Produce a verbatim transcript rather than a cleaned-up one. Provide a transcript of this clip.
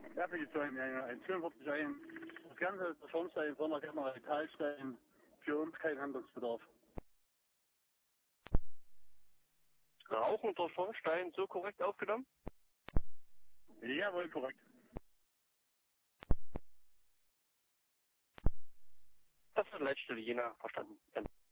Ja, für die Zeugen, ja, ein vierundvierzig ein. Das ganze der Schornstein von der Kamera Metallstein, für uns kein Handlungsbedarf. Rauchender Schornstein, so korrekt aufgenommen? Jawohl, korrekt. Das hat Leitstelle Jena verstanden.